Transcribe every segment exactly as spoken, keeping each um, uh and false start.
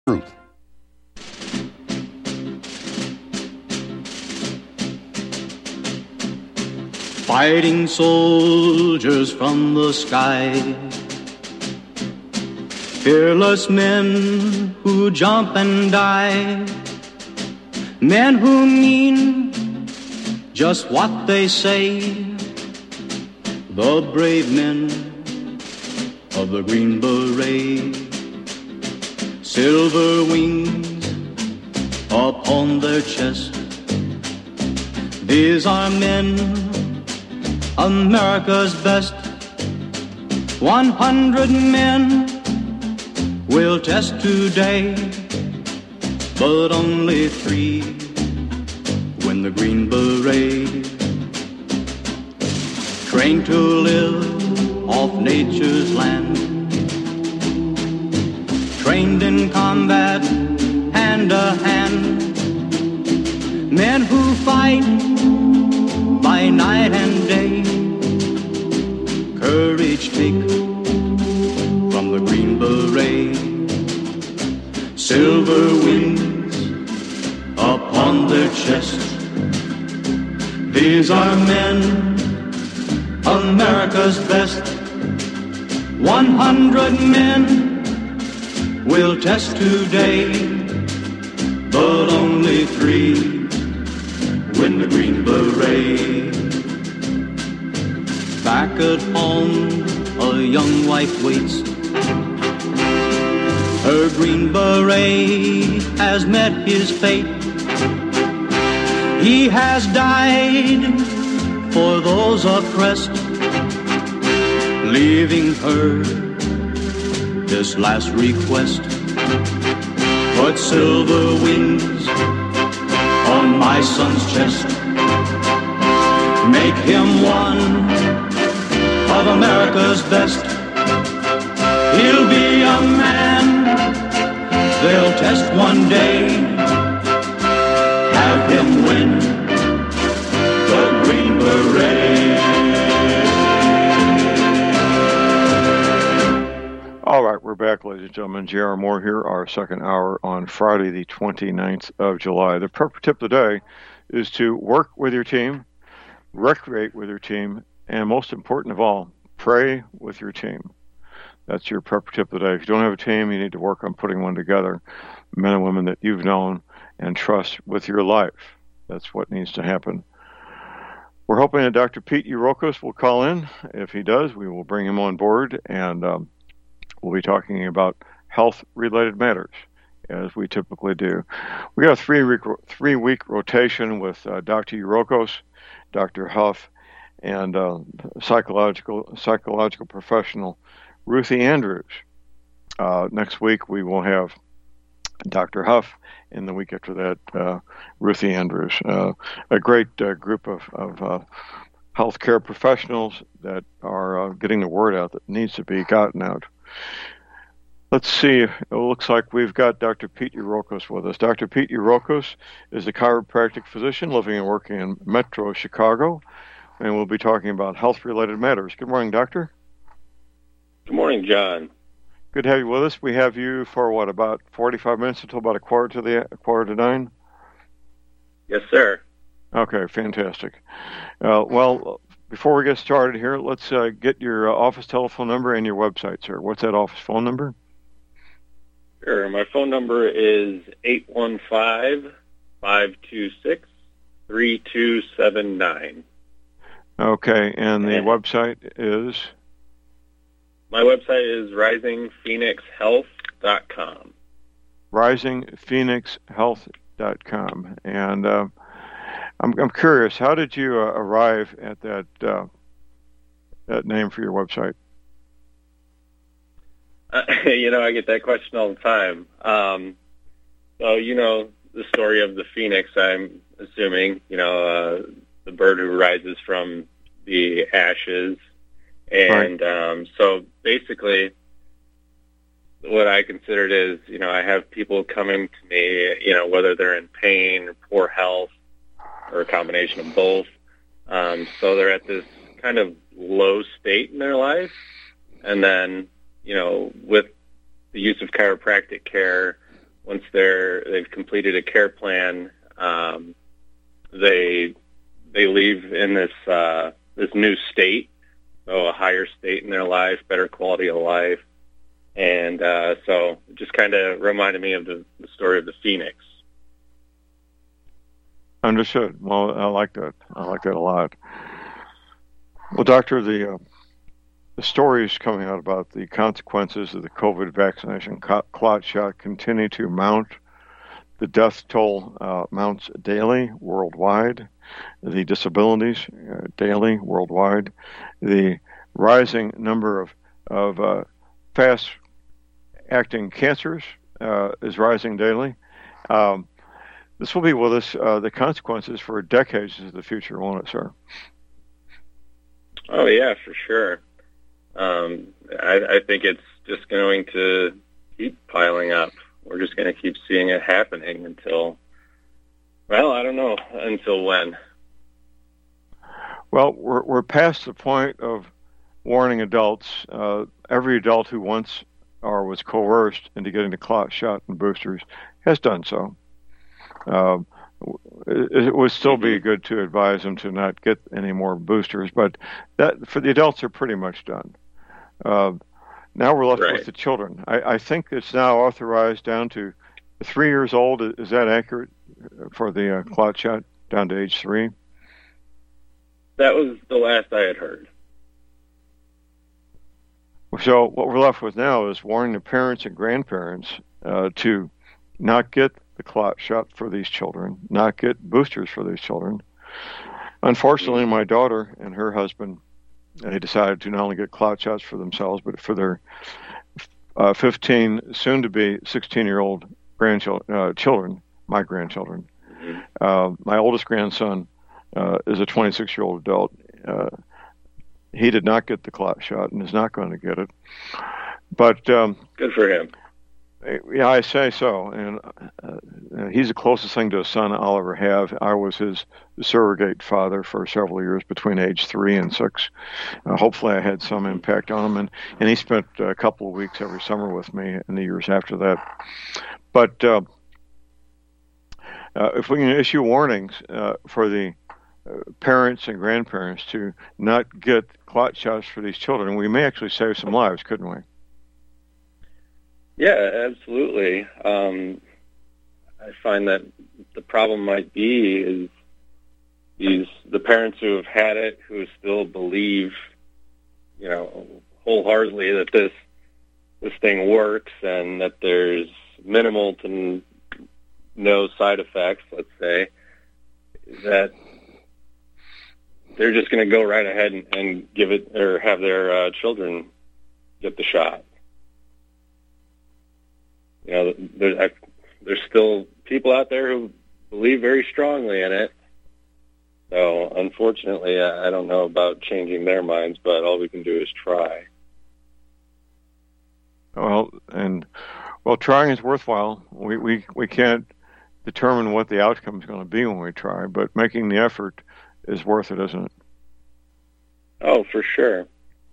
Truth. Fighting soldiers from the sky, fearless men who jump and die, men who mean just what they say, the brave men of the Green Beret. Silver wings upon their chest, these are men, America's best. One hundred men will test today, but only three win the Green Beret. Trained to live off nature's land, trained in combat, hand to hand, men who fight by night and day, courage take from the Green Beret. Silver wings upon their chest, these are men, America's best. One hundred men will test today, but only three win the Green Beret. Back at home, a young wife waits. Her Green Beret has met his fate. He has died for those oppressed, leaving her this last request. Put silver wings on my son's chest, make him one of America's best. He'll be a man they'll test one day, have him win the Green Beret. All right, we're back, ladies and gentlemen. J R. Moore here, our second hour on Friday, the twenty-ninth of July. The prep tip of the day is to work with your team, recreate with your team, and most important of all, pray with your team. That's your prep tip of the day. If you don't have a team, you need to work on putting one together. Men and women that you've known and trust with your life. That's what needs to happen. We're hoping that Doctor Pete Urokos will call in. If he does, we will bring him on board, and um, we'll be talking about health-related matters, as we typically do. We got a three-week three-week rotation with uh, Doctor Urokos, Doctor Huff, and uh, psychological psychological professional Ruthie Andrews. Uh, next week we will have Doctor Huff, and the week after that, uh, Ruthie Andrews. Uh, a great uh, group of, of uh, healthcare professionals that are uh, getting the word out that needs to be gotten out. Let's see. It looks like we've got Doctor Pete Urokos with us. Doctor Pete Urokos is a chiropractic physician living and working in Metro Chicago, and we'll be talking about health-related matters. Good morning, Doctor. Good morning, John. Good to have you with us. We have you for, what, about forty-five minutes until about a quarter to the a quarter to nine? Yes, sir. Okay, fantastic. Uh, well, before we get started here, let's uh, get your uh, office telephone number and your website, sir. What's that office phone number? Sure. My phone number is eight one five, five two six, three two seven nine. Okay, and the and website is? My website is rising phoenix health dot com. rising phoenix health dot com. And uh, I'm, I'm curious, how did you uh, arrive at that uh, that name for your website? Uh, you know, I get that question all the time. Um, so, you know, the story of the phoenix, I'm assuming, you know, uh, the bird who rises from the ashes. And right. um, so basically what I considered is, you know, I have people coming to me, you know, whether they're in pain or poor health or a combination of both. Um, so they're at this kind of low state in their life. And then, you know, with the use of chiropractic care, once they're they've completed a care plan, um, they they leave in this uh, this new state, so a higher state in their life, better quality of life, and uh, so it just kind of reminded me of the, the story of the Phoenix. Understood. Well, I like that. I like that a lot. Well, Doctor, the uh, the stories coming out about the consequences of the COVID vaccination clot shot continue to mount. The death toll uh, mounts daily worldwide. The disabilities uh, daily worldwide. The rising number of of uh, fast-acting cancers uh, is rising daily. Um, this will be with us, uh, the consequences for decades into the future, won't it, sir? Oh, yeah, for sure. Um, I, I think it's just going to keep piling up. We're just going to keep seeing it happening until, well, I don't know, until when. Well, we're we're past the point of warning adults. Uh, every adult who wants or was coerced into getting the clot shot and boosters has done so. Uh, it, it would still be good to advise them to not get any more boosters, but that for the adults are pretty much done. Uh, now we're left right. with the children. I, I think it's now authorized down to three years old. Is that accurate for the uh, clot shot, down to age three? That was the last I had heard. So what we're left with now is warning the parents and grandparents uh, to not get the clot shot for these children, not get boosters for these children. Unfortunately, my daughter and her husband, they decided to not only get clot shots for themselves, but for their uh, fifteen, soon-to-be sixteen-year-old grandchildren, uh, children, my grandchildren. Mm-hmm. Uh, my oldest grandson uh, is a twenty-six-year-old adult. Uh, he did not get the clot shot and is not going to get it. But um, good for him. Yeah, I say so. And uh, he's the closest thing to a son I'll ever have. I was his surrogate father for several years between age three and six. Uh, hopefully I had some impact on him. And, and he spent a couple of weeks every summer with me in the years after that. But uh, uh, if we can issue warnings uh, for the uh, parents and grandparents to not get clot shots for these children, we may actually save some lives, couldn't we? Yeah, absolutely. Um, I find that the problem might be is these the parents who have had it, who still believe, you know, wholeheartedly that this this thing works and that there's minimal to no side effects. Let's say that they're just going to go right ahead and, and give it or have their uh, children get the shot. You know, there's, I, there's still people out there who believe very strongly in it. So, unfortunately, I, I don't know about changing their minds, but all we can do is try. Well, and well, trying is worthwhile. We we we can't determine what the outcome is going to be when we try, but making the effort is worth it, isn't it? Oh, for sure.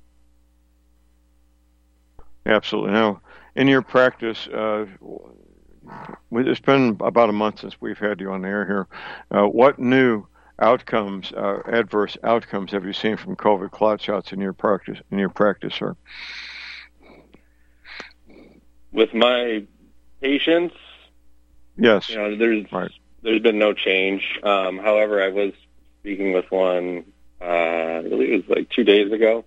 Absolutely. Now, in your practice, uh, it's been about a month since we've had you on the air here. Uh, what new outcomes, uh, adverse outcomes, have you seen from COVID clot shots in your practice? In your practice, sir? With my patients, yes, you know, there's right. there's been no change. Um, however, I was speaking with one, uh, I believe it was like two days ago,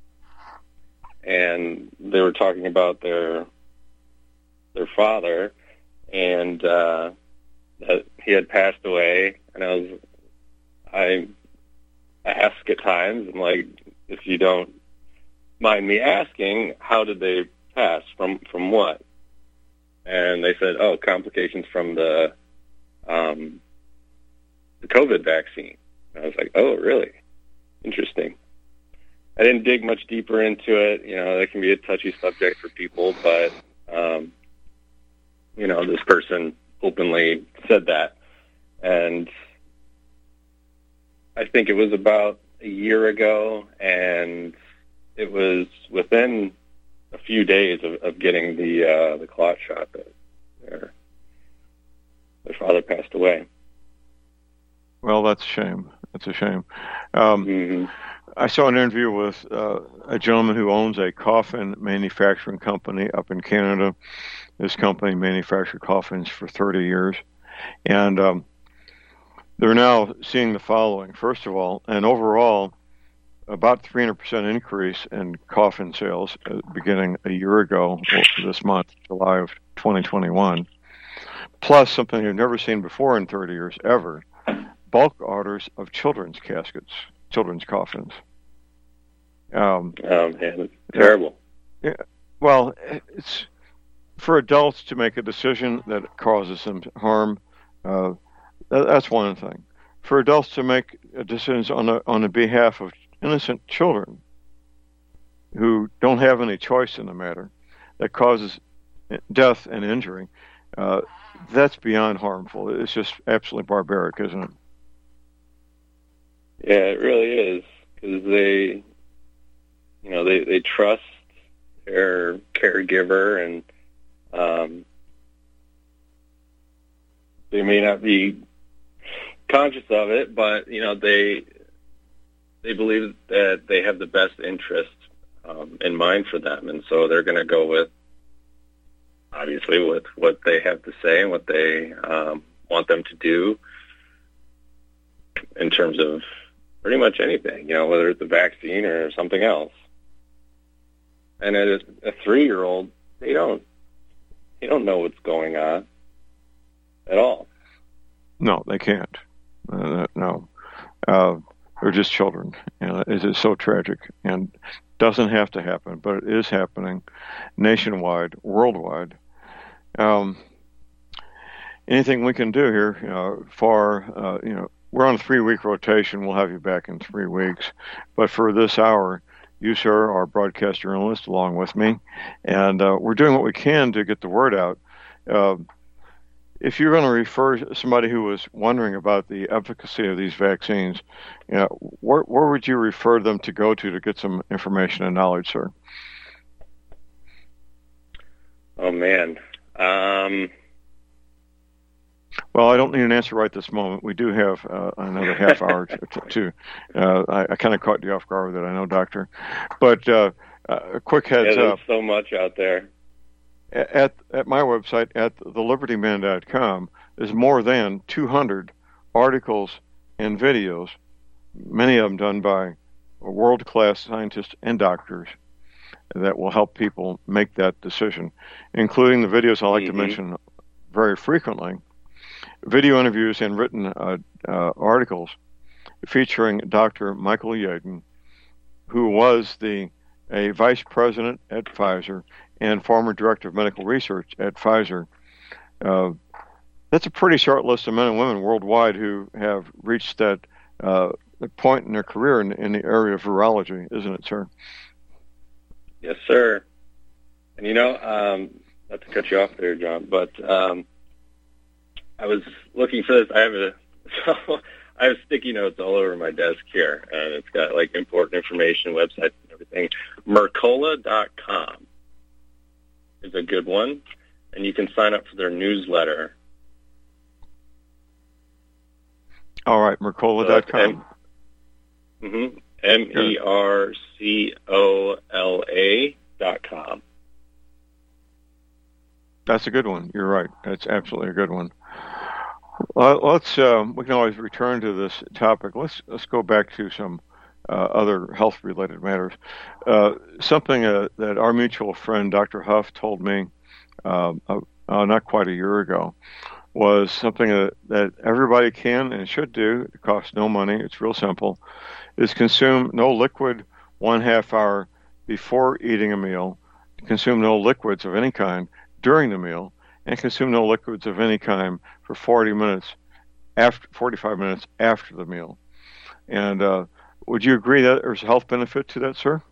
and they were talking about their their father, and uh, that he had passed away. And I was, I ask at times, I'm like, if you don't mind me asking, how did they pass? From from what? And they said, oh, complications from the um, the COVID vaccine. And I was like, oh, really? Interesting. I didn't dig much deeper into it. You know, that can be a touchy subject for people, but um, you know, this person openly said that. And I think it was about a year ago, and it was within a few days of, of getting the uh, the clot shot there. passed away. Well, that's a shame. That's a shame. Um, mm-hmm. I saw an interview with uh, a gentleman who owns a coffin manufacturing company up in Canada. This company manufactured coffins for thirty years. And um, they're now seeing the following. First of all, and overall, about three hundred percent increase in coffin sales uh, beginning a year ago, this month, July of twenty twenty-one, plus something they've never seen before in thirty years, ever, bulk orders of children's caskets, children's coffins. Um, oh, man, it's terrible. Yeah, well, it's for adults to make a decision that causes them harm. Uh, that, that's one thing. For adults to make decisions on the, on the behalf of innocent children who don't have any choice in the matter, that causes death and injury, uh, that's beyond harmful. It's just absolutely barbaric, isn't it? Yeah, it really is, because they, you know, they, they trust their caregiver, and um, they may not be conscious of it, but, you know, they they believe that they have the best interest um, in mind for them, and so they're going to go with, obviously, with what they have to say and what they um, want them to do in terms of pretty much anything, you know, whether it's a vaccine or something else. And as a three-year-old, they don't they don't know what's going on at all. No, they can't. Uh, no, uh, they're just children. And it is so tragic, and doesn't have to happen, but it is happening nationwide, worldwide. Um, anything we can do here, you know, for uh, you know. We're on a three-week rotation. We'll have you back in three weeks. But for this hour, you, sir, are broadcast journalist along with me, and uh, we're doing what we can to get the word out. Uh, if you're going to refer somebody who was wondering about the efficacy of these vaccines, you know, where, where would you refer them to go to to get some information and knowledge, sir? Oh, man. Um... Well, I don't need an answer right this moment. We do have uh, another half hour to. to uh, I, I kind of caught you off guard with that, I know, Doctor. But uh, uh, a quick heads yeah, there's up. so much out there. At at my website, at the liberty man dot com, there's more than two hundred articles and videos, many of them done by world-class scientists and doctors, that will help people make that decision, including the videos I like mm-hmm. to mention very frequently. Video interviews and written uh, uh, articles featuring Doctor Michael Yeadon, who was the a vice president at Pfizer and former director of medical research at Pfizer. Uh, that's a pretty short list of men and women worldwide who have reached that uh, point in their career in, in the area of virology, isn't it, sir? Yes, sir. And, you know, um, not to cut you off there, John, but um, I was looking for this. I have a so I have sticky notes all over my desk here, and it's got like important information, websites, and everything. Mercola dot com is a good one, and you can sign up for their newsletter. All right, Mercola dot com. So mm-hmm. M E R C O L A dot com. That's a good one. You're right. That's absolutely a good one. Well, let's. Um, we can always return to this topic. Let's let's go back to some uh, other health-related matters. Uh, something uh, that our mutual friend Doctor Huff told me uh, uh, not quite a year ago was something that, that everybody can and should do. It costs no money. It's real simple. Is consume no liquid one half hour before eating a meal. Consume no liquids of any kind during the meal, and consume no liquids of any kind for forty minutes after forty-five minutes after the meal. And uh, would you agree that there's a health benefit to that, sir?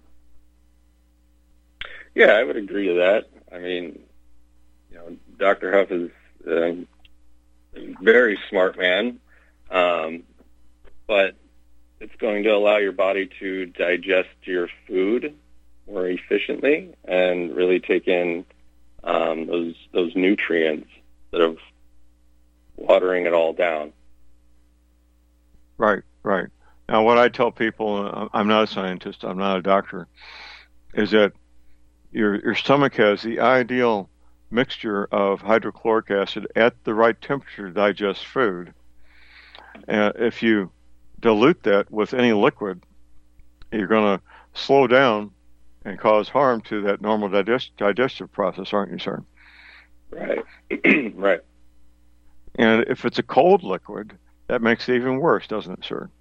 Yeah, I would agree to that. I mean, you know, Doctor Huff is a very smart man, um, but it's going to allow your body to digest your food more efficiently and really take in um, those those nutrients that have watering it all down. Right, right. Now, what I tell people, I'm not a scientist, I'm not a doctor, is that your your stomach has the ideal mixture of hydrochloric acid at the right temperature to digest food. And if you dilute that with any liquid, you're going to slow down and cause harm to that normal digest, digestive process, aren't you, sir? Right, right. And if it's a cold liquid, that makes it even worse, doesn't it, sir?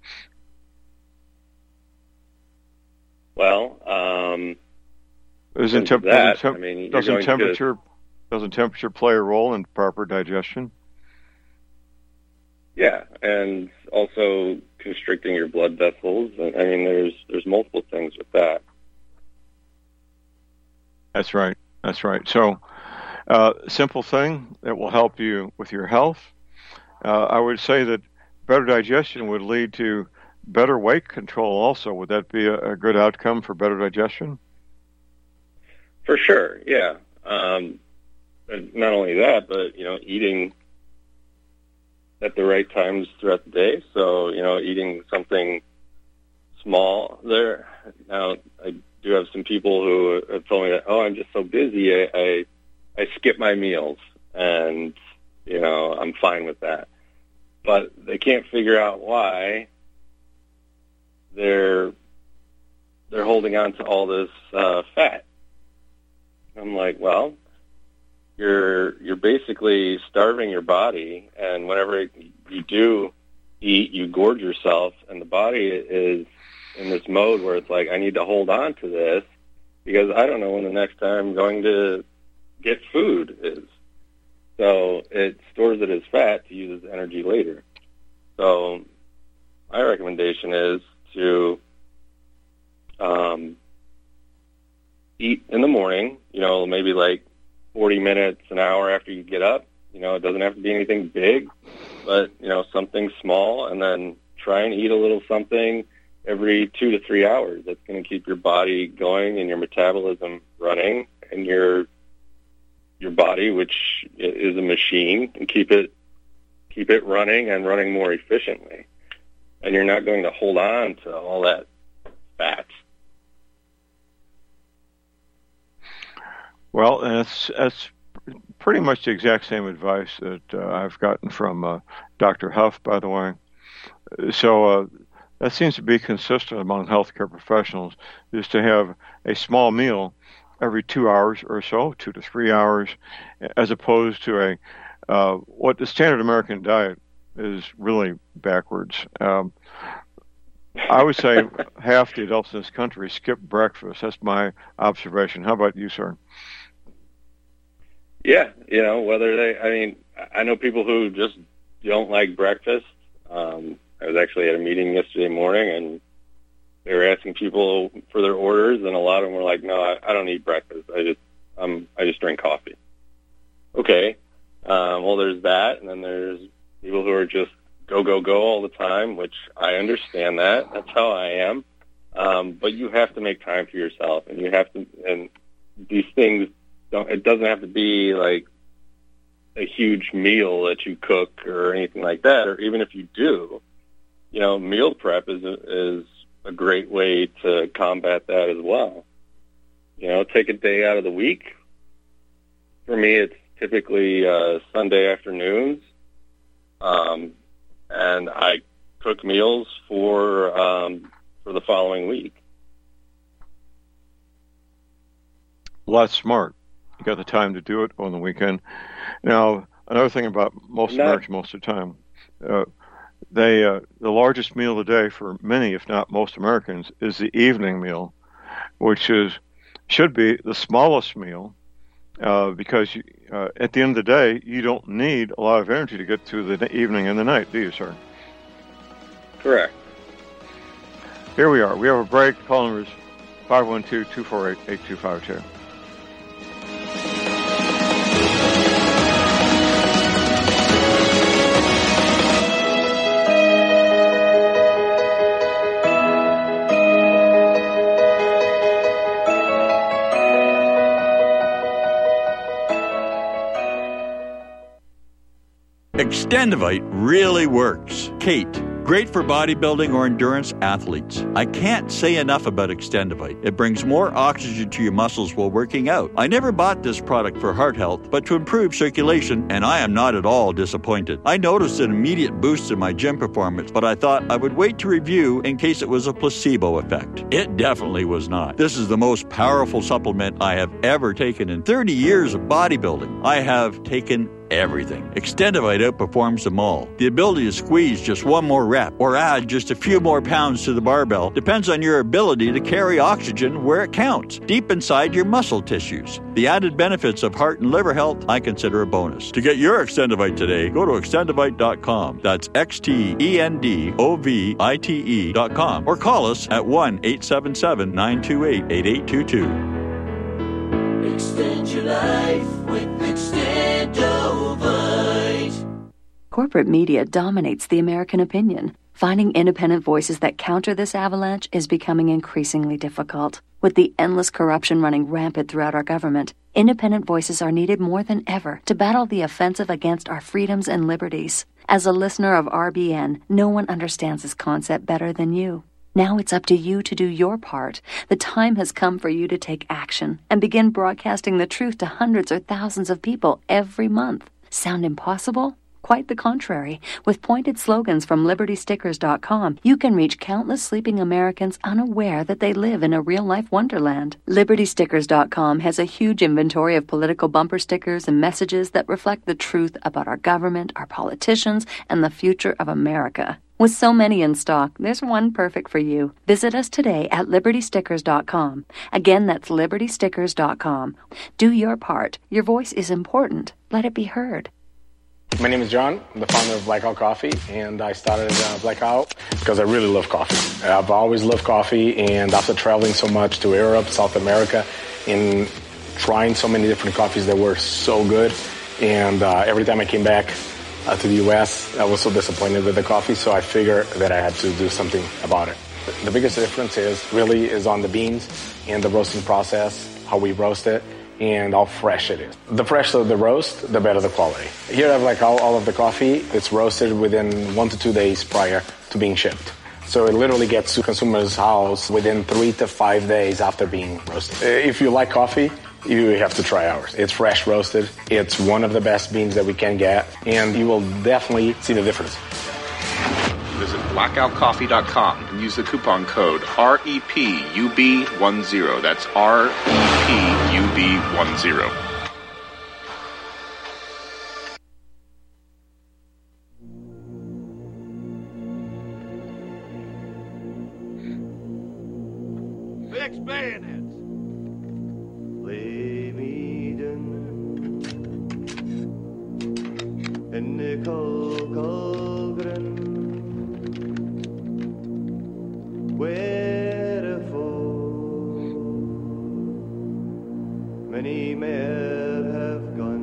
Well, um, Isn't temp- that, doesn't, temp- I mean, doesn't temperature to... doesn't temperature play a role in proper digestion? Yeah, and also constricting your blood vessels. I mean, there's there's multiple things with that. That's right. That's right. So, uh, simple thing that will help you with your health. Uh, I would say that better digestion would lead to better weight control also. Would that be a, a good outcome for better digestion? For sure, yeah. Um, and not only that, but, you know, eating at the right times throughout the day. So, you know, eating something small there. Now, I do have some people who have told me that, oh, I'm just so busy, I, I, I skip my meals, and, you know, I'm fine with that. But they can't figure out why they're they're holding on to all this uh, fat. I'm like, well, you're you're basically starving your body, and whenever you do eat, you gorge yourself, and the body is in this mode where it's like, I need to hold on to this because I don't know when the next time I'm going to get food is. So it stores it as fat to use as energy later. So my recommendation is to um, eat in the morning, you know, maybe like forty minutes, an hour after you get up. You know, it doesn't have to be anything big, but, you know, something small, and then try and eat a little something every two to three hours. That's going to keep your body going and your metabolism running, and your your body, which is a machine, and keep it keep it running and running more efficiently. And you're not going to hold on to all that fat. Well, that's that's pretty much the exact same advice that uh, I've gotten from uh, Doctor Huff, by the way. So uh, that seems to be consistent among healthcare professionals, is to have a small meal every two hours or so, two to three hours, as opposed to a uh, what the standard American diet is really backwards. Um, I would say half the adults in this country skip breakfast. That's my observation. How about you, sir? Yeah, you know, whether they, I mean, I know people who just don't like breakfast. Um, I was actually at a meeting yesterday morning, and they were asking people for their orders, and a lot of them were like, no, I, I don't eat breakfast. I just, um, I just drink coffee. Okay. Um, well, there's that, and then there's people who are just go, go, go all the time, which I understand that. That's how I am. Um, but you have to make time for yourself, and you have to, and these things don't, it doesn't have to be like a huge meal that you cook or anything like that, or even if you do, you know, meal prep is a, is a great way to combat that as well. You know, take a day out of the week. For me, it's typically uh, Sunday afternoons, um, and I cook meals for um, for the following week. Well, that's smart. You got the time to do it on the weekend. Now, another thing about most Not, Americans most of the time, uh, they uh, the largest meal of the day for many, if not most Americans, is the evening meal, which is should be the smallest meal, uh, because you, uh, at the end of the day, you don't need a lot of energy to get through the evening and the night, do you, sir? Correct. Here we are. We have a break. Call number is five one two, two four eight, eight two five two. Extendivite really works. Kate, great for bodybuilding or endurance athletes. I can't say enough about Extendivite. It brings more oxygen to your muscles while working out. I never bought this product for heart health, but to improve circulation, and I am not at all disappointed. I noticed an immediate boost in my gym performance, but I thought I would wait to review in case it was a placebo effect. It definitely was not. This is the most powerful supplement I have ever taken in thirty years of bodybuilding. I have taken everything. Extendivite outperforms them all. The ability to squeeze just one more rep or add just a few more pounds to the barbell depends on your ability to carry oxygen where it counts, deep inside your muscle tissues. The added benefits of heart and liver health I consider a bonus. To get your Extendivite today, go to extendivite dot com. That's X T E N D O V I T E dot com or call us at one eight seven seven, nine two eight, eight eight two two. Extend your life with Extendovite. Corporate media dominates the American opinion. Finding independent voices that counter this avalanche is becoming increasingly difficult. With the endless corruption running rampant throughout our government, independent voices are needed more than ever to battle the offensive against our freedoms and liberties. As a listener of R B N, no one understands this concept better than you. Now it's up to you to do your part. The time has come for you to take action and begin broadcasting the truth to hundreds or thousands of people every month. Sound impossible? Quite the contrary. With pointed slogans from liberty stickers dot com, you can reach countless sleeping Americans unaware that they live in a real-life wonderland. liberty stickers dot com has a huge inventory of political bumper stickers and messages that reflect the truth about our government, our politicians, and the future of America. With so many in stock, there's one perfect for you. Visit us today at liberty stickers dot com. Again, that's liberty stickers dot com. Do your part. Your voice is important. Let it be heard. My name is John. I'm the founder of Blackout Coffee, and I started uh, Blackout because I really love coffee. I've always loved coffee, and after traveling so much to Europe, South America, and trying so many different coffees that were so good, and uh, every time I came back uh, to the U S, I was so disappointed with the coffee, so I figured that I had to do something about it. The biggest difference is really is on the beans and the roasting process, how we roast it, and how fresh it is. The fresher the roast, the better the quality. Here I have like all, all of the coffee. It's roasted within one to two days prior to being shipped. So it literally gets to consumers' house within three to five days after being roasted. If you like coffee, you have to try ours. It's fresh roasted. It's one of the best beans that we can get, and you will definitely see the difference. Visit blackout coffee dot com and use the coupon code R E P U B ten. That's R E P U B ten. Fix bayonets. Play me dun and Nicole Colgren. Wherefore many men have gone.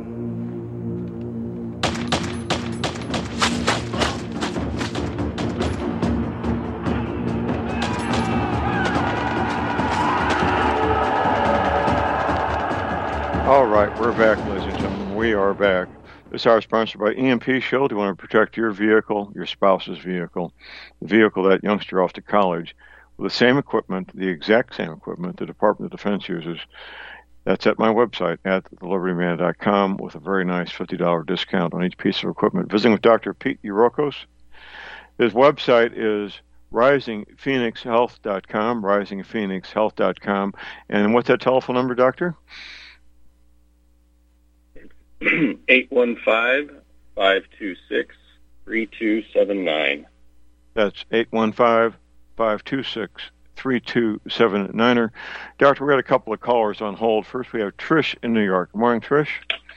All right, we're back, ladies and gentlemen. We are back. This hour is sponsored by E M P Shield. You want to protect your vehicle, your spouse's vehicle, the vehicle that youngster off to college with the same equipment, the exact same equipment the Department of Defense uses. That's at my website at the liberty man dot com with a very nice fifty dollars discount on each piece of equipment. Visiting with Doctor Pete Urokos. His website is rising phoenix health dot com, rising phoenix health dot com. And what's that telephone number, Doctor? eight one five, five two six, three two seven nine. That's eight one five, five two six, three two seven nine. Doctor, we got a couple of callers on hold. First, we have Trish in New York. Good morning, Trish.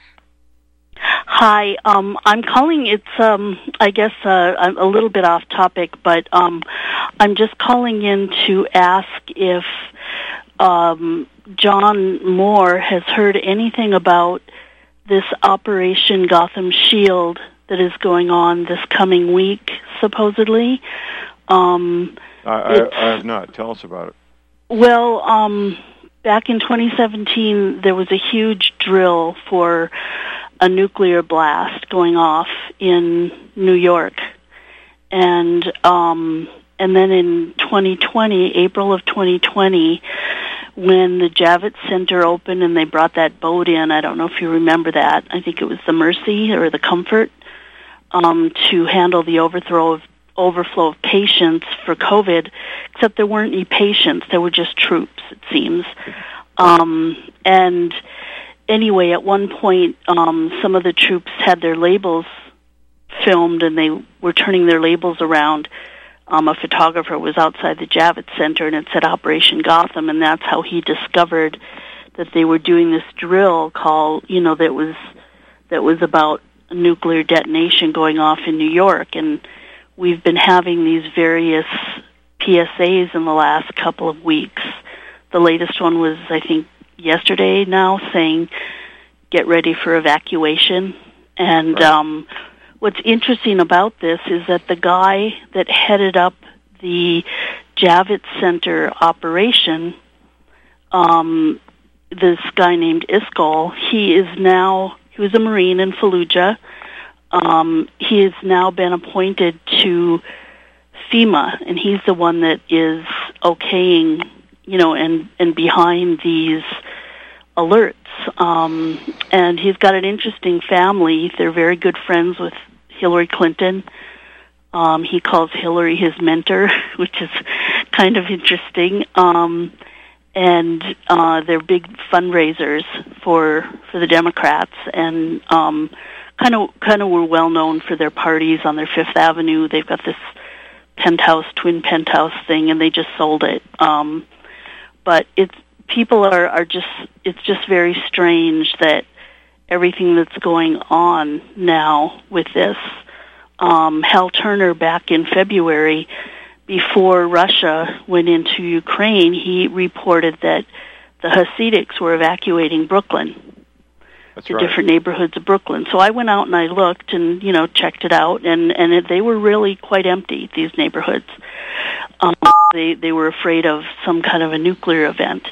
Hi, um, I'm calling. It's, um, I guess, uh, a little bit off topic, but um, I'm just calling in to ask if um, John Moore has heard anything about this Operation Gotham Shield that is going on this coming week, supposedly. Um, I, I, I have not. Tell us about it. Well, um, back in twenty seventeen, there was a huge drill for a nuclear blast going off in New York. And um, and then in twenty twenty, April of twenty twenty, when the Javits Center opened and they brought that boat in, I don't know if you remember that. I think it was the Mercy or the Comfort, um, to handle the overthrow of, overflow of patients for COVID, except there weren't any patients. There were just troops, it seems. Um, and anyway, at one point, um, some of the troops had their labels filmed and they were turning their labels around. Um, a photographer was outside the Javits Center and it said Operation Gotham, and that's how he discovered that they were doing this drill called, you know, that was that was about a nuclear detonation going off in New York. And we've been having these various P S As in the last couple of weeks. The latest one was, I think, yesterday now, saying, get ready for evacuation. And right. um, what's interesting about this is that the guy that headed up the Javits Center operation, um, this guy named Iskol, he is now, he was a Marine in Fallujah. Um, he has now been appointed to FEMA, and he's the one that is okaying, you know, and, and behind these alerts. Um, and he's got an interesting family. They're very good friends with Hillary Clinton. Um, he calls Hillary his mentor, which is kind of interesting. Um, and uh, they're big fundraisers for for the Democrats, and um, kind of kind of were well known for their parties on their Fifth Avenue. They've got this penthouse, twin penthouse thing, and they just sold it. Um, but it's people are, are just it's just very strange that everything that's going on now with this. Um, Hal Turner, back in February, before Russia went into Ukraine, he reported that the Hasidics were evacuating Brooklyn, That's the right. different neighborhoods of Brooklyn. So I went out and I looked and, you know, checked it out, and, and it, they were really quite empty, these neighborhoods. Um, they, they were afraid of some kind of a nuclear event.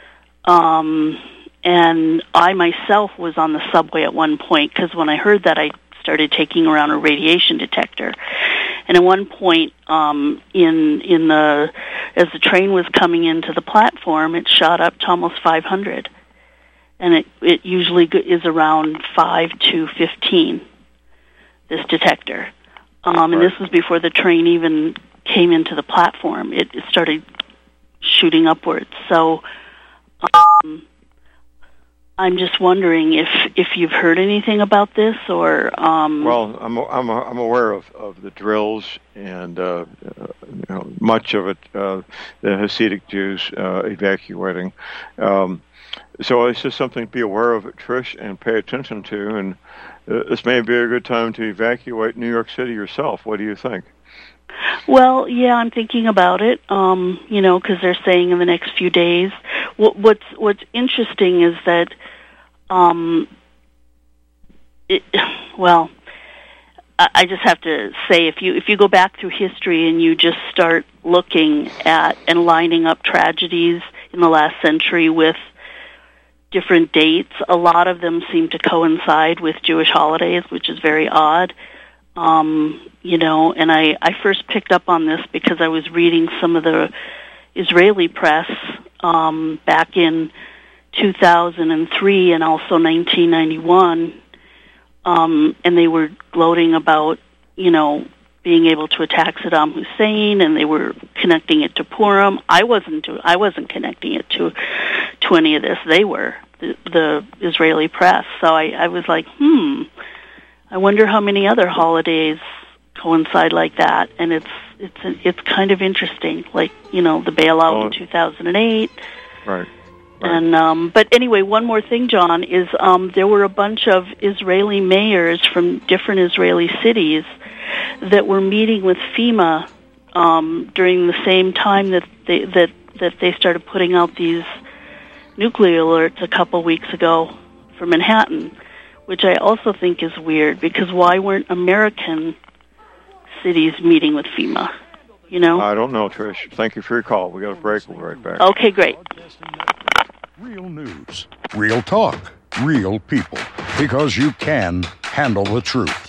Um, and I myself was on the subway at one point, because when I heard that, I started taking around a radiation detector. And at one point, um, in in the as the train was coming into the platform, it shot up to almost five hundred, and it it usually is around five to fifteen. This detector, um, and Right. this was before the train even came into the platform. It, it started shooting upwards. So. Um, I'm just wondering if, if you've heard anything about this, or um, well, I'm I'm I'm aware of, of the drills and uh, uh, you know, much of it uh, the Hasidic Jews uh, evacuating. Um, so it's just something to be aware of, Trish, and pay attention to. And uh, this may be a good time to evacuate New York City yourself. What do you think? Well, yeah, I'm thinking about it. Um, you know, because they're saying in the next few days. What, what's What's interesting is that, um, it, well, I, I just have to say, if you if you go back through history and you just start looking at and lining up tragedies in the last century with different dates, a lot of them seem to coincide with Jewish holidays, which is very odd. Um, you know, and I, I first picked up on this because I was reading some of the Israeli press um, back in two thousand three and also nineteen ninety-one, um, and they were gloating about, you know, being able to attack Saddam Hussein, and they were connecting it to Purim. I wasn't do, I wasn't connecting it to to any of this. They were, the, the Israeli press. So I, I was like, hmm, I wonder how many other holidays coincide like that. And it's it's it's kind of interesting, like, you know, the bailout oh. in two thousand eight. Right. Right. And um, but anyway, one more thing, John, is um, there were a bunch of Israeli mayors from different Israeli cities that were meeting with FEMA um, during the same time that they that that they started putting out these nuclear alerts a couple weeks ago for Manhattan, which I also think is weird, because why weren't American cities meeting with FEMA? You know? I don't know, Trish. Thank you for your call. We got a break. We'll be right back. Okay, great. Real news, real talk, real people. Because you can handle the truth.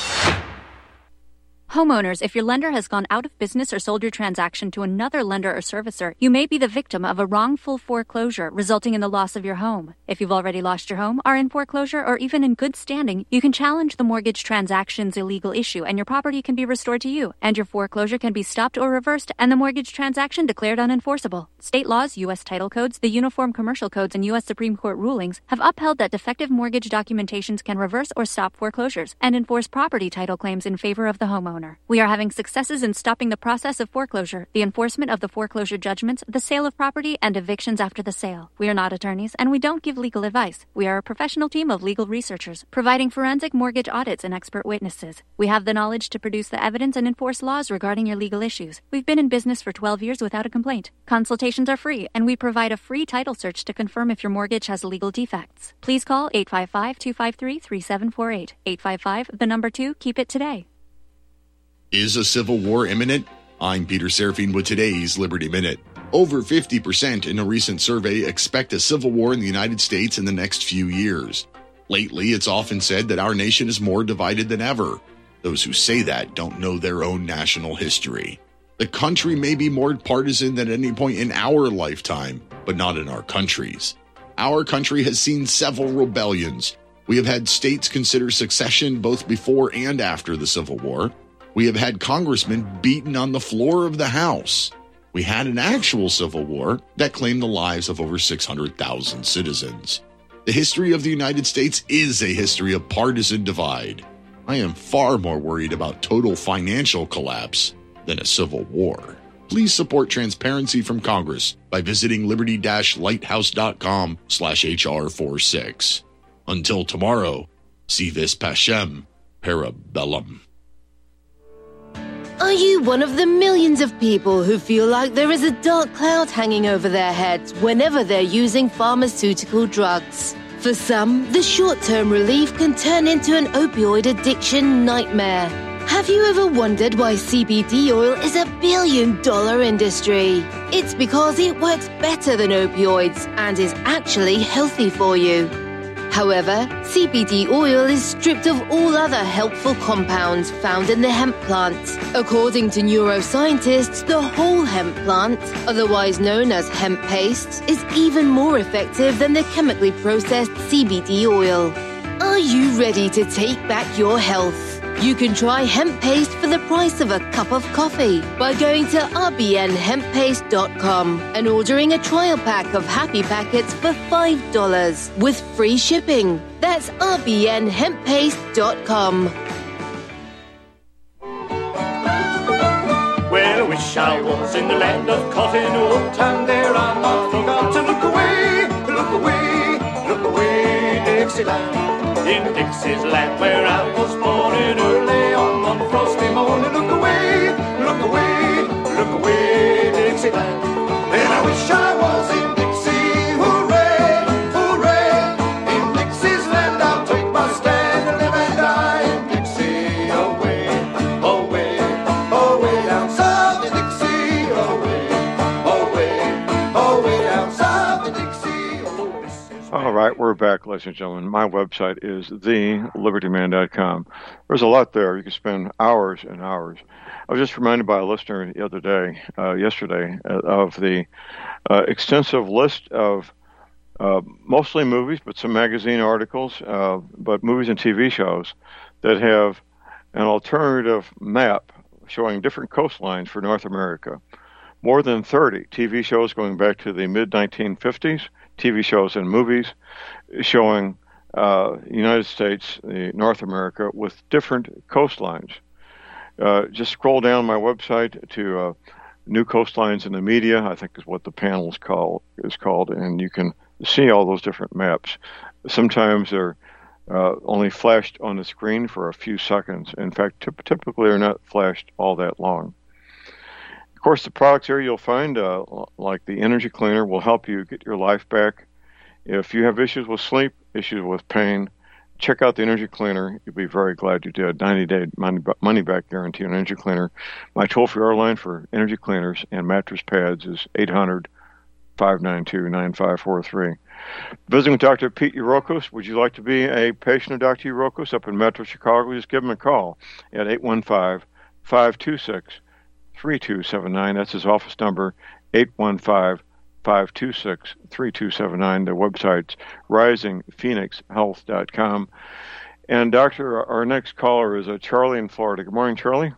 Homeowners, if your lender has gone out of business or sold your transaction to another lender or servicer, you may be the victim of a wrongful foreclosure, resulting in the loss of your home. If you've already lost your home, are in foreclosure, or even in good standing, you can challenge the mortgage transaction's illegal issue, and your property can be restored to you, and your foreclosure can be stopped or reversed, and the mortgage transaction declared unenforceable. State laws, U S title codes, the Uniform Commercial Codes, and U S Supreme Court rulings have upheld that defective mortgage documentations can reverse or stop foreclosures and enforce property title claims in favor of the homeowner. We are having successes in stopping the process of foreclosure, the enforcement of the foreclosure judgments, the sale of property, and evictions after the sale. We are not attorneys, and we don't give legal advice. We are a professional team of legal researchers, providing forensic mortgage audits and expert witnesses. We have the knowledge to produce the evidence and enforce laws regarding your legal issues. We've been in business for twelve years without a complaint. Consultations are free, and we provide a free title search to confirm if your mortgage has legal defects. Please call eight five five, two five three, three seven four eight. eight five five, the number two, keep it today. Is a civil war imminent? I'm Peter Serafine with today's Liberty Minute. Over fifty percent in a recent survey expect a civil war in the United States in the next few years. Lately, it's often said that our nation is more divided than ever. Those who say that don't know their own national history. The country may be more partisan than at any point in our lifetime, but not in our country's. Our country has seen several rebellions. We have had states consider secession both before and after the Civil War. We have had congressmen beaten on the floor of the House. We had an actual civil war that claimed the lives of over six hundred thousand citizens. The history of the United States is a history of partisan divide. I am far more worried about total financial collapse than a civil war. Please support transparency from Congress by visiting liberty-lighthouse.com slash HR46. Until tomorrow, si vis pacem, parabellum. Are you one of the millions of people who feel like there is a dark cloud hanging over their heads whenever they're using pharmaceutical drugs? For some, the short-term relief can turn into an opioid addiction nightmare. Have you ever wondered why C B D oil is a billion-dollar industry? It's because it works better than opioids and is actually healthy for you. However, C B D oil is stripped of all other helpful compounds found in the hemp plant. According to neuroscientists, the whole hemp plant, otherwise known as hemp paste, is even more effective than the chemically processed C B D oil. Are you ready to take back your health? You can try hemp paste for the price of a cup of coffee by going to r b n hemp paste dot com and ordering a trial pack of happy packets for five dollars with free shipping. That's r b n hemp paste dot com. Well, I wish I was in the land of cotton wool, and there I not forgot to look away, look away, look away, Dixieland. In Dixie's land where I was born in early on one frosty morning. Look away, look away, look away, Dixieland. And I wish I was in Dixie, hooray, hooray. In Dixie's land I'll take my stand and live and die in Dixie. Away, away, away down south in Dixie. Away, away, away down south in Dixie. Oh, this is All right, we're back, ladies and gentlemen. My website is the liberty man dot com. There's a lot there. You can spend hours and hours. I was just reminded by a listener the other day, uh, yesterday, uh, of the uh, extensive list of uh, mostly movies, but some magazine articles, uh, but movies and T V shows that have an alternative map showing different coastlines for North America. More than thirty T V shows going back to the mid nineteen fifties, T V shows and movies showing uh, United States, the North America, with different coastlines. Uh, just scroll down my website to uh, New Coastlines in the Media, I think is what the panel is called, is called, and you can see all those different maps. Sometimes they're uh, only flashed on the screen for a few seconds. In fact, t- typically they're not flashed all that long. Of course, the products here you'll find, uh, like the Energy Cleaner, will help you get your life back. If you have issues with sleep, issues with pain, check out the Energy Cleaner. You'll be very glad you did. ninety-day money, money back guarantee on Energy Cleaner. My toll-free R line for Energy Cleaners and mattress pads is eight hundred, five nine two, nine five four three. Visiting with Doctor Pete Urokos. Would you like to be a patient of Doctor Urokos up in Metro Chicago? Just give him a call at eight one five, five two six, three two seven nine. That's his office number, eight one five, five two six, three two seven nine. The website's rising phoenix health dot com. And, Doctor, our next caller is uh, Charlie in Florida. Good morning, Charlie.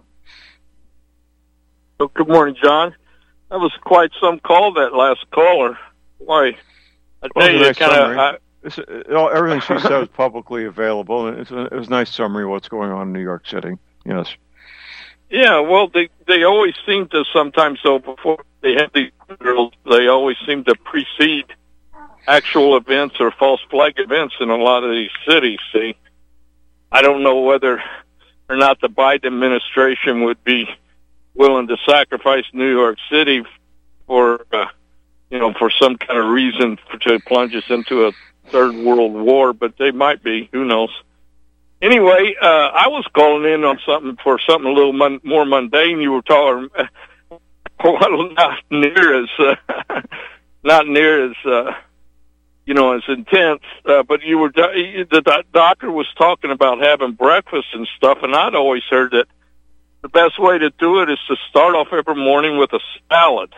Oh, good morning, John. That was quite some call, that last caller. Why? I tell Well, you, nice kind of. This, it, all, everything she said is publicly available. And it's a, it was a nice summary of what's going on in New York City. Yes. Yeah, well, they they always seem to sometimes, though, before they have these drills, they always seem to precede actual events or false flag events in a lot of these cities. See, I don't know whether or not the Biden administration would be willing to sacrifice New York City for, uh, you know, for some kind of reason for, to plunge us into a third world war, but they might be. Who knows? Anyway, uh, I was calling in on something for something a little mon- more mundane. You were talking, well, not near as, uh, not near as, uh, you know, as intense. Uh, but you were, the do- doctor was talking about having breakfast and stuff, and I'd always heard that the best way to do it is to start off every morning with a salad.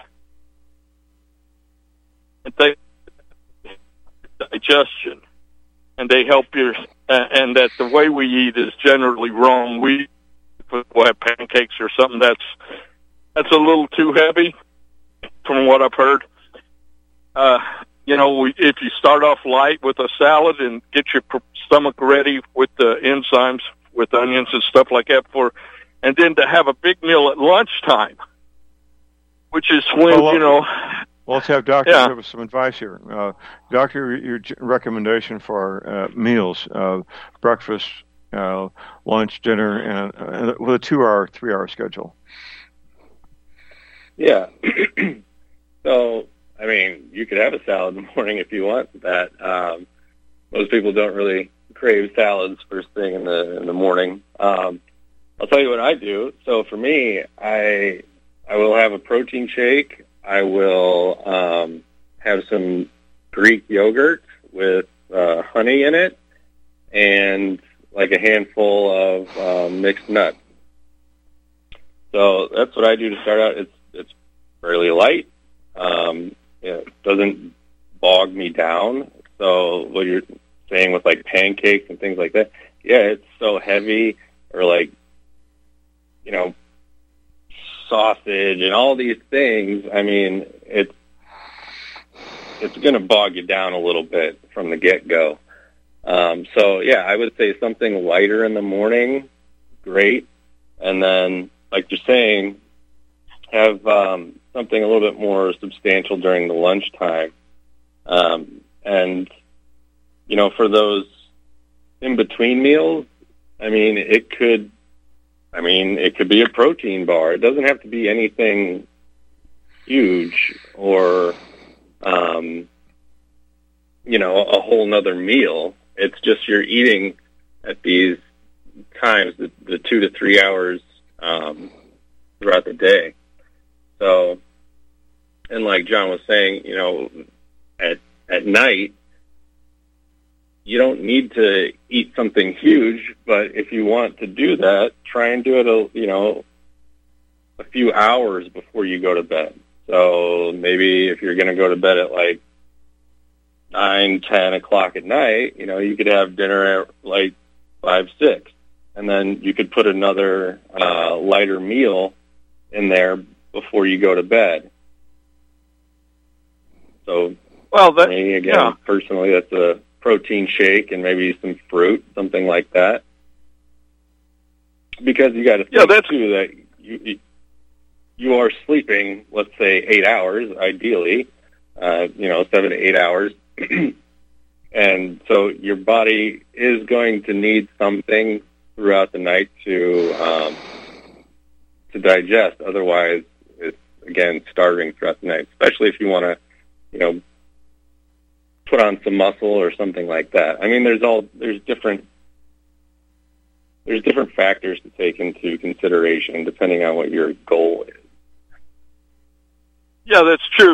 And they digestion, and they help your, uh, and that the way we eat is generally wrong. We will have pancakes or something that's that's a little too heavy, from what I've heard. Uh, you know, we, if you start off light with a salad and get your stomach ready with the enzymes, with onions and stuff like that, for, and then to have a big meal at lunchtime, which is when, well, you know. Well, let's have Doctor Yeah. give us some advice here. Uh, Doctor, your j- recommendation for uh, meals, uh, breakfast, uh, lunch, dinner, and uh, with a two-hour, three-hour schedule. Yeah. So, I mean, you could have a salad in the morning if you want that. Um, most people don't really crave salads first thing in the in the morning. Um, I'll tell you what I do. So for me, I I will have a protein shake. I will um, have some Greek yogurt with uh, honey in it and like a handful of uh, mixed nuts. So that's what I do to start out. It's it's fairly light. Um, it doesn't bog me down. So what you're saying with like pancakes and things like that, yeah, it's so heavy, or like, you know, sausage and all these things. I mean, it's it's going to bog you down a little bit from the get-go. Um, so, yeah, I would say something lighter in the morning, great. And then, like you're saying, have um, something a little bit more substantial during the lunchtime. Um, and, you know, for those in-between meals, I mean, it could I mean, it could be a protein bar. It doesn't have to be anything huge or, um, you know, a whole nother meal. It's just you're eating at these times, the, the two to three hours um, throughout the day. So, and like John was saying, you know, at at night, you don't need to eat something huge, but if you want to do that, try and do it, a, you know, a few hours before you go to bed. So maybe if you're going to go to bed at like nine, ten o'clock at night, you know, you could have dinner at like five, six, and then you could put another uh, lighter meal in there before you go to bed. So, well, that, me, again, yeah. personally, that's a protein shake and maybe some fruit, something like that. Because you got to think, yeah, that's, too, that you you are sleeping, let's say, eight hours, ideally, uh, you know, seven to eight hours. And so your body is going to need something throughout the night to um, to digest. Otherwise, it's, again, starving throughout the night, especially if you want to, you know, put on some muscle or something like that. I mean, there's all there's different there's different factors to take into consideration depending on what your goal is. Yeah, that's true.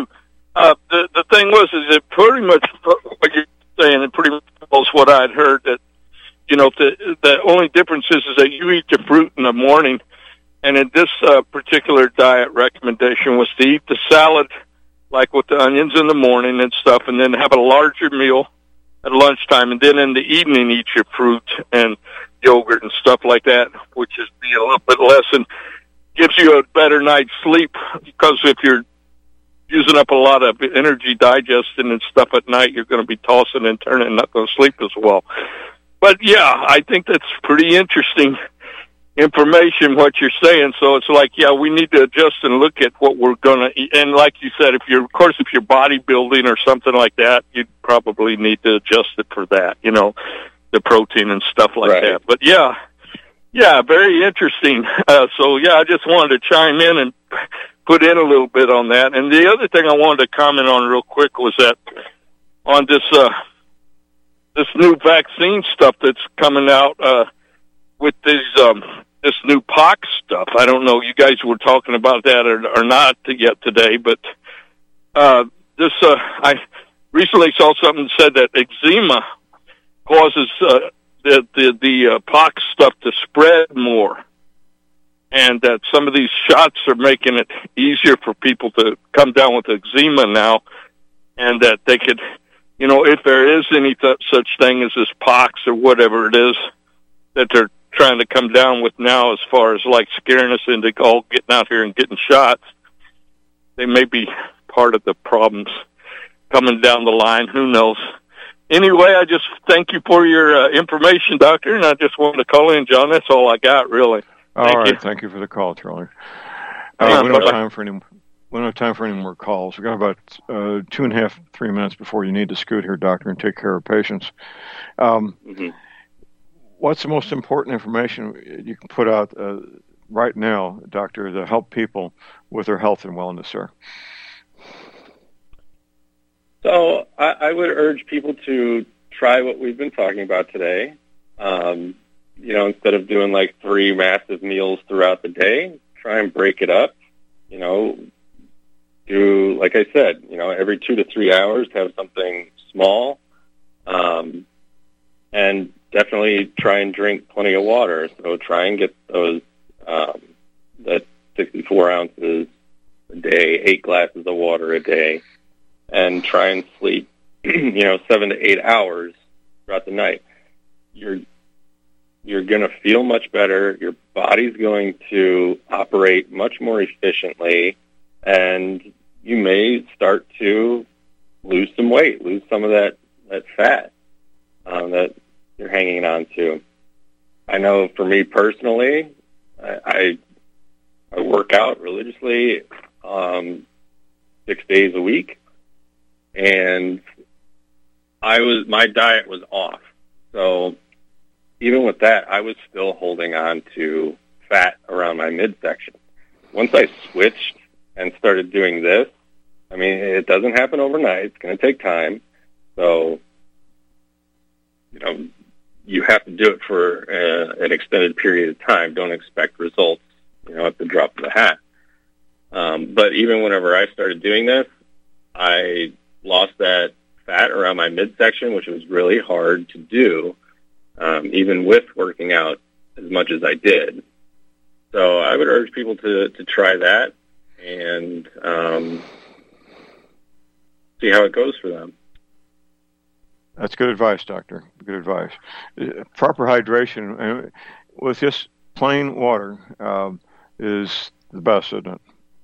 Uh, the the thing was, is it pretty much what you're saying? It pretty much was what I'd heard that, you know, the the only difference is, is that you eat your fruit in the morning, and in this uh, particular diet recommendation was to eat the salad, like with the onions in the morning and stuff, and then have a larger meal at lunchtime, and then in the evening eat your fruit and yogurt and stuff like that, which is be a little bit less and gives you a better night's sleep, because if you're using up a lot of energy digesting and stuff at night, you're going to be tossing and turning and not going to sleep as well. But yeah, I think that's pretty interesting information, what you're saying. So it's like, yeah, we need to adjust and look at what we're going to eat. And like you said, if you're, of course, if you're bodybuilding or something like that, you'd probably need to adjust it for that, you know, the protein and stuff like Right. that. But yeah, yeah, very interesting. Uh, so yeah, I just wanted to chime in and put in a little bit on that. And the other thing I wanted to comment on real quick was that on this, uh, this new vaccine stuff that's coming out, uh, with these, um, this new pox stuff. I don't know, you guys were talking about that or, or not yet today, but, uh, this, uh, I recently saw something that said that eczema causes, uh, the, the, the, uh, pox stuff to spread more. And that some of these shots are making it easier for people to come down with eczema now, and that they could, you know, if there is any th- such thing as this pox or whatever it is that they're trying to come down with now, as far as like scaring us into all getting out here and getting shots, they may be part of the problems coming down the line. Who knows? Anyway, I just thank you for your uh, information, Doctor, and I just wanted to call in, John. That's all I got, really. All Thank right, you. thank you for the call, Charlie. Uh, Uh, we don't have bye-bye. time for any. We don't have time for any more calls. We've got about uh, two and a half, three minutes before you need to scoot here, doctor, and take care of patients. Um, Mm-hmm. What's the most important information you can put out uh, right now, doctor, to help people with their health and wellness, sir? So I, I would urge people to try what we've been talking about today. Um, you know, instead of doing like three massive meals throughout the day, try and break it up. You know, do, like I said, you know, every two to three hours have something small. Um, and definitely try and drink plenty of water. So try and get those, um, that sixty-four ounces a day, eight glasses of water a day, and try and sleep, you know, seven to eight hours throughout the night. You're you're going to feel much better. Your body's going to operate much more efficiently, and you may start to lose some weight, lose some of that, that fat um, that you're hanging on to. I know for me personally, I, I, I work out religiously um, six days a week, and I was my diet was off. So even with that, I was still holding on to fat around my midsection. Once I switched and started doing this, I mean, it doesn't happen overnight. It's going to take time. So, you know, you have to do it for uh, an extended period of time. Don't expect results, you know, at the drop of a hat. Um, but even whenever I started doing this, I lost that fat around my midsection, which was really hard to do. Um, even with working out as much as I did. So I would urge people to, to try that and um, see how it goes for them. That's good advice, doctor. Good advice. Uh, proper hydration uh, with just plain water um, is the best, isn't it?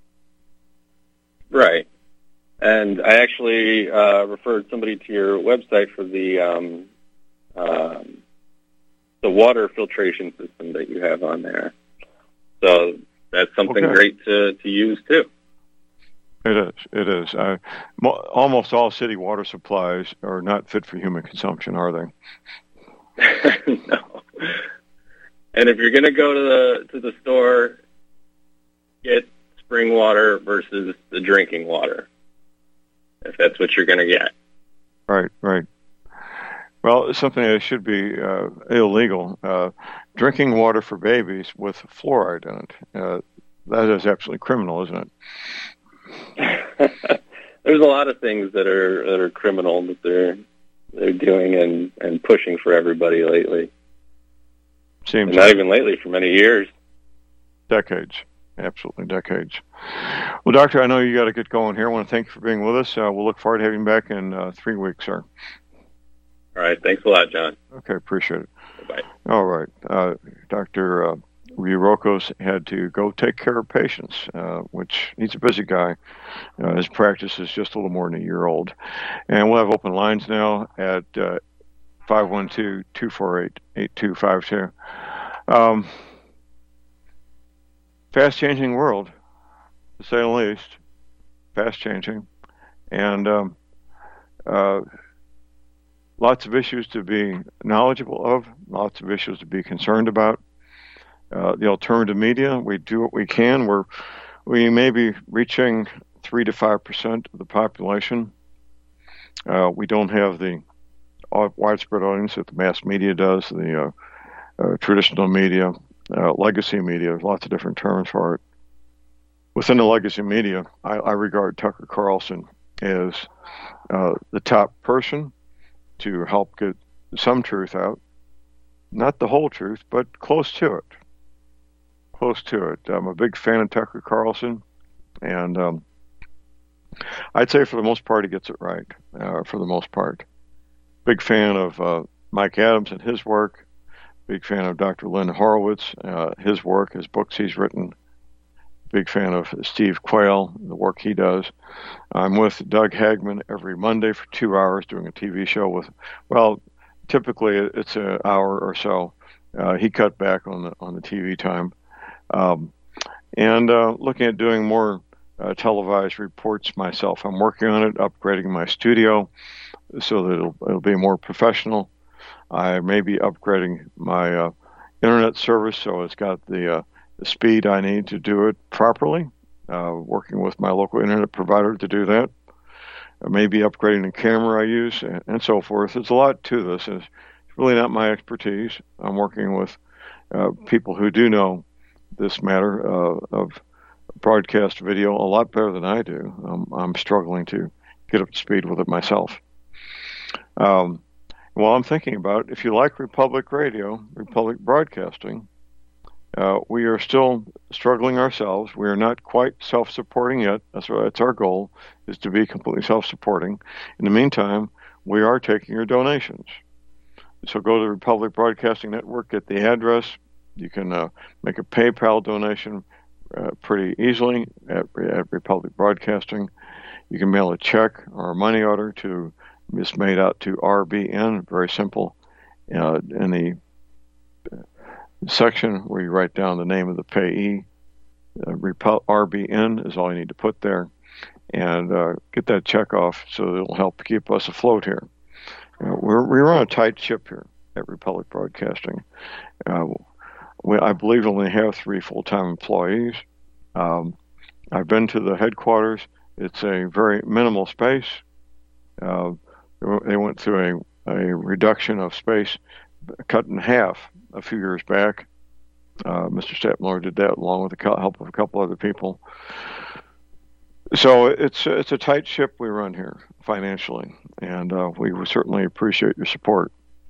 Right. And I actually uh, referred somebody to your website for the um, um, the water filtration system that you have on there. So that's something Okay. great to, to use too. It is. It is. I, mo- almost all city water supplies are not fit for human consumption, are they? No. And if you're going to go to the to the store, get spring water versus the drinking water, if that's what you're going to get. Right, right. Well, it's something that should be uh, illegal. Uh, drinking water for babies with fluoride in it. Uh, that is absolutely criminal, isn't it? there's a lot of things that are that are criminal that they're they're doing and, and pushing for everybody lately. Seems and not even lately, for many years. Decades. Absolutely decades. Well, Doctor, I know you got to get going here. I want to thank you for being with us. Uh, we'll look forward to having you back in uh, three weeks, sir. All right. Thanks a lot, John. Okay. Appreciate it. Bye. All right. Uh, Doctor Uh, Rokos had to go take care of patients, uh, which he's a busy guy. Uh, his practice is just a little more than a year old. And we'll have open lines now at uh, five one two, two four eight, eight two five two. Um, fast-changing world, to say the least. Fast-changing. And um, uh, lots of issues to be knowledgeable of, lots of issues to be concerned about. Uh, the alternative media, we do what we can. We're, we may be reaching three to five percent of the population. Uh, we don't have the widespread audience that the mass media does, the uh, uh, traditional media, uh, legacy media. There's lots of different terms for it. Within the legacy media, I, I regard Tucker Carlson as uh, the top person to help get some truth out. Not the whole truth, but close to it. Close to it. I'm a big fan of Tucker Carlson, and um, I'd say for the most part he gets it right, uh, for the most part. Big fan of uh, Mike Adams and his work. Big fan of Doctor Lynn Horowitz, uh, his work, his books he's written. Big fan of Steve Quayle, the work he does. I'm with Doug Hagman every Monday for two hours doing a T V show with, well, typically it's an hour or so. Uh, he cut back on the on the T V time. Um, and uh, looking at doing more uh, televised reports myself. I'm working on it, upgrading my studio so that it'll, it'll be more professional. I may be upgrading my uh, internet service so it's got the, uh, the speed I need to do it properly, uh, working with my local internet provider to do that. I may be upgrading the camera I use and, and so forth. There's a lot to this. It's really not my expertise. I'm working with uh, people who do know this matter uh, of broadcast video a lot better than I do. Um, I'm struggling to get up to speed with it myself. Um, well, I'm thinking about, if you like Republic Radio, Republic Broadcasting, uh, we are still struggling ourselves. We are not quite self-supporting yet. That's, that's our goal, is to be completely self-supporting. In the meantime, we are taking your donations. So go to the Republic Broadcasting Network, get the address. You can uh, make a PayPal donation uh, pretty easily at, at Republic Broadcasting. You can mail a check or a money order to, it's made out to R B N, very simple. Uh, in the section where you write down the name of the payee, uh, Repu- R B N is all you need to put there, and uh, get that check off so it'll help keep us afloat here. You know, we're, we're on a tight ship here at Republic Broadcasting. Uh, we, I believe we only have three full-time employees. Um, I've been to the headquarters. It's a very minimal space. Uh, they went through a, a reduction of space, cut in half a few years back. Uh, Mister Stapler did that along with the help of a couple other people. So it's it's a tight ship we run here financially, and uh, we certainly appreciate your support.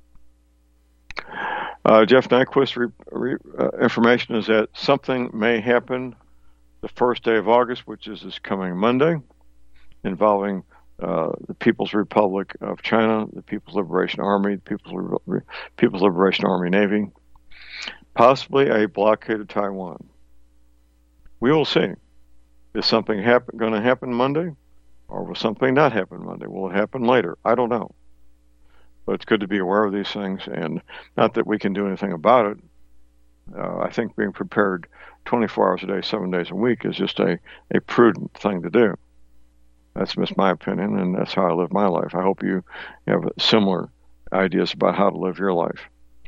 Uh, Jeff Nyquist re, re, uh, information is that something may happen the first day of August, which is this coming Monday, involving uh, the People's Republic of China, the People's Liberation Army, the People's, Re- People's Liberation Army Navy, possibly a blockade of Taiwan. We will see. Is something happen, going to happen Monday, or will something not happen Monday? Will it happen later? I don't know. But it's good to be aware of these things, and not that we can do anything about it. Uh, I think being prepared twenty-four hours a day, seven days a week is just a, a prudent thing to do. That's just my opinion, and that's how I live my life. I hope you have similar ideas about how to live your life.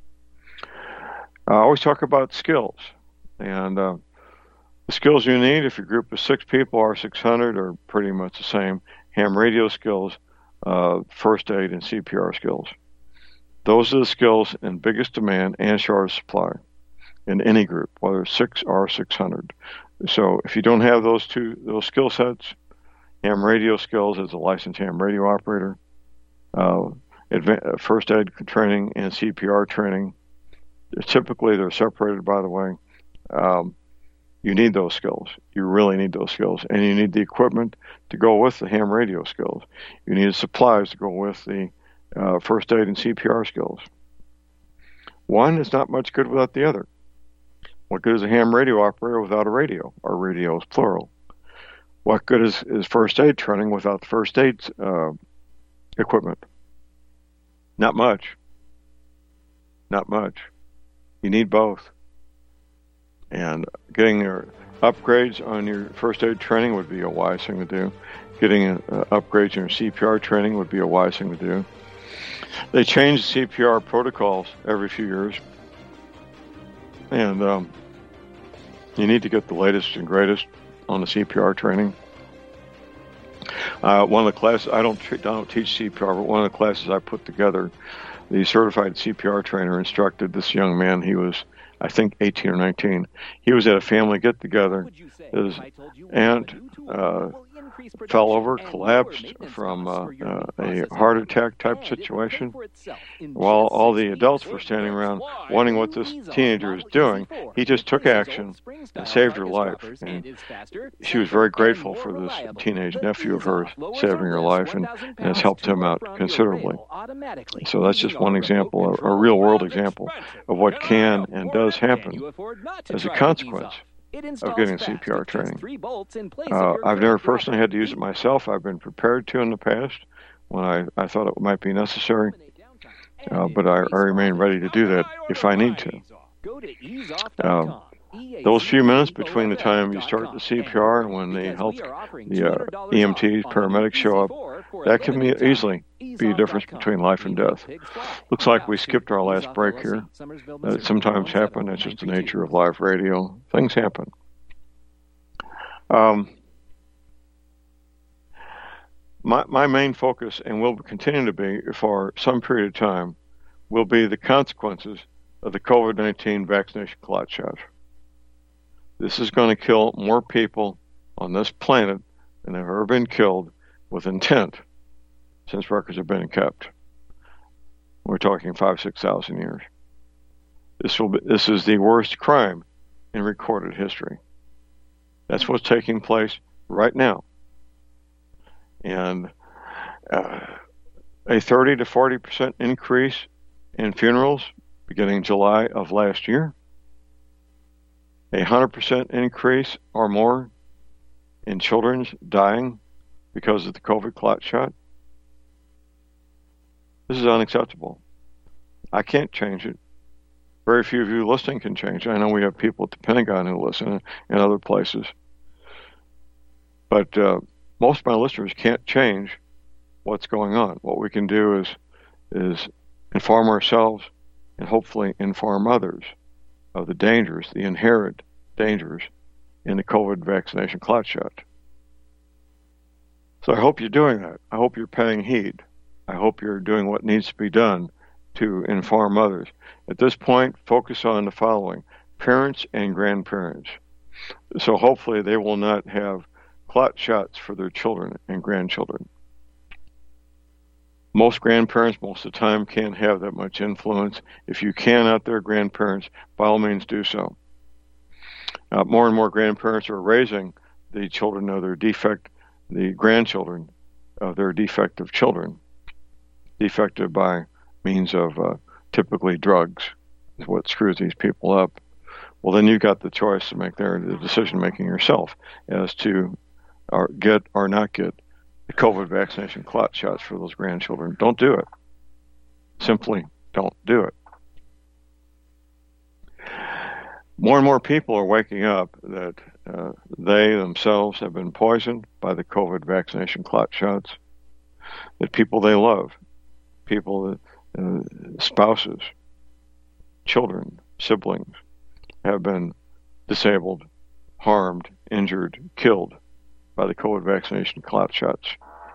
I always talk about skills, and uh, the skills you need, if your group is six people or six hundred, are pretty much the same. Ham radio skills, uh, first aid, and C P R skills. Those are the skills in biggest demand and shortest supply in any group, whether it's six or six hundred. So if you don't have those two, those skill sets, ham radio skills as a licensed ham radio operator, uh, adva- first aid training, and C P R training. Typically, they're separated, by the way. Um, you need those skills. You really need those skills. And you need the equipment to go with the ham radio skills. You need supplies to go with the uh, first aid and C P R skills. One is not much good without the other. What good is a ham radio operator without a radio? Our radio is plural. What good is, is first aid training without the first aid uh, equipment? Not much. Not much. You need both. And getting your upgrades on your first aid training would be a wise thing to do. Getting uh, upgrades in your C P R training would be a wise thing to do. They change C P R protocols every few years. And um, you need to get the latest and greatest on the C P R training. Uh, one of the classes, I don't, I don't teach C P R, but one of the classes I put together, the certified C P R trainer instructed this young man. He was, I think, eighteen or nineteen. He was at a family get-together. His aunt uh, fell over, collapsed from uh, uh, a heart attack type situation. While all the adults were standing around wondering what this teenager was doing, he just took action and saved her life. And she was very grateful for this teenage nephew of hers saving her life, and, and has helped him out considerably. So that's just one example, a, a real-world example of what can and does happen as a consequence of getting C P R training. Uh, I've never personally had to use it myself. I've been prepared to in the past when I, I thought it might be necessary, uh, but I, I remain ready to do that if I need to. Uh, those few minutes between the time you start the C P R and when the health, the uh, E M Ts, paramedics show up, that can be easily be a difference between life and death. Looks like we skipped our last break here. That sometimes happen. That's just the nature of live radio. Things happen. Um, my my main focus, and will continue to be for some period of time, will be the consequences of the COVID nineteen vaccination clot shot. This is going to kill more people on this planet than have ever been killed with intent since records have been kept. We're talking five, six thousand years. This will be, this is the worst crime in recorded history. That's what's taking place right now. And uh, a thirty to forty percent increase in funerals beginning July of last year. A one hundred percent increase or more in children dying because of the COVID clot shot. This is unacceptable. I can't change it. Very few of you listening can change it. I know we have people at the Pentagon who listen and other places. But uh, most of my listeners can't change what's going on. What we can do is is inform ourselves and hopefully inform others of the dangers, the inherent dangers in the COVID vaccination clot shot. So I hope you're doing that. I hope you're paying heed. I hope you're doing what needs to be done to inform others. At this point, focus on the following: parents and grandparents. So hopefully they will not have clot shots for their children and grandchildren. Most grandparents, most of the time, can't have that much influence. If you can out there, grandparents, by all means do so. Uh, more and more grandparents are raising the children of their defect, the grandchildren of their defective children. Defective by means of uh, typically drugs is what screws these people up. Well, then you've got the choice to make there, the decision making yourself as to or get or not get the COVID vaccination clot shots for those grandchildren. Don't do it. Simply don't do it. More and more people are waking up that uh, they themselves have been poisoned by the COVID vaccination clot shots, that people they love, people, uh, spouses, children, siblings, have been disabled, harmed, injured, killed by the COVID vaccination clot shots.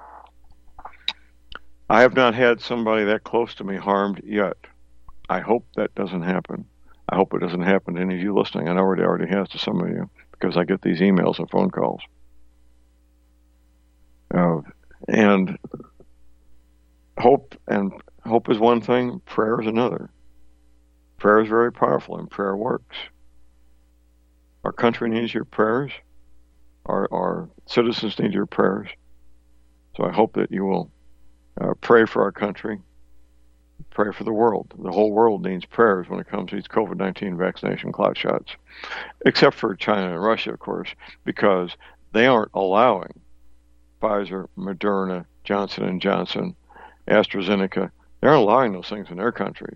I have not had somebody that close to me harmed yet. I hope that doesn't happen. I hope it doesn't happen to any of you listening. I know it already has to some of you because I get these emails and phone calls. Uh, and hope and hope is one thing, prayer is another. Prayer is very powerful, and prayer works. Our country needs your prayers. Our, our citizens need your prayers. So I hope that you will uh, pray for our country, pray for the world. The whole world needs prayers when it comes to these COVID nineteen vaccination clot shots, except for China and Russia, of course, because they aren't allowing Pfizer, Moderna, Johnson and Johnson, AstraZeneca. They aren't allowing those things in their countries.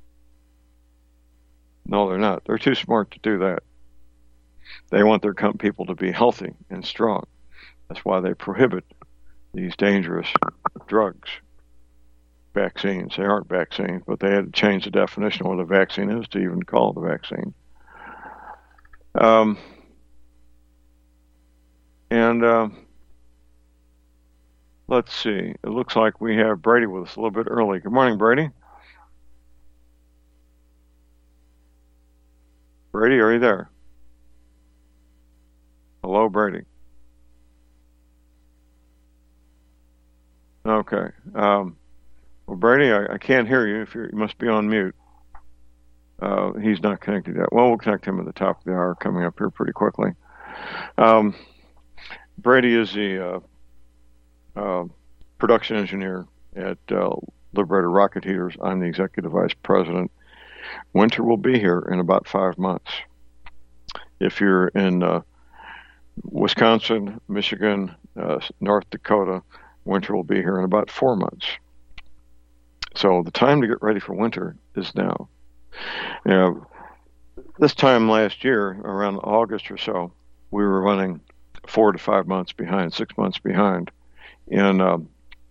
No, they're not. They're too smart to do that. They want their people to be healthy and strong. That's why they prohibit these dangerous drugs, vaccines. They aren't vaccines, but they had to change the definition of what a vaccine is to even call it a vaccine. Um, and uh, let's see. It looks like we have Brady with us a little bit early. Good morning, Brady. Brady, are you there? Hello, Brady. Okay. Um, well, Brady, I, I can't hear you. If you're, you must be on mute. Uh, he's not connected yet. Well, we'll connect him at the top of the hour coming up here pretty quickly. Um, Brady is the uh, uh, production engineer at uh, Liberator Rocket Heaters. I'm the executive vice president. Winter will be here in about five months. If you're in uh, Wisconsin, Michigan, uh, North Dakota, winter will be here in about four months. So the time to get ready for winter is now. You know, this time last year, around August or so, we were running four to five months behind, six months behind in um,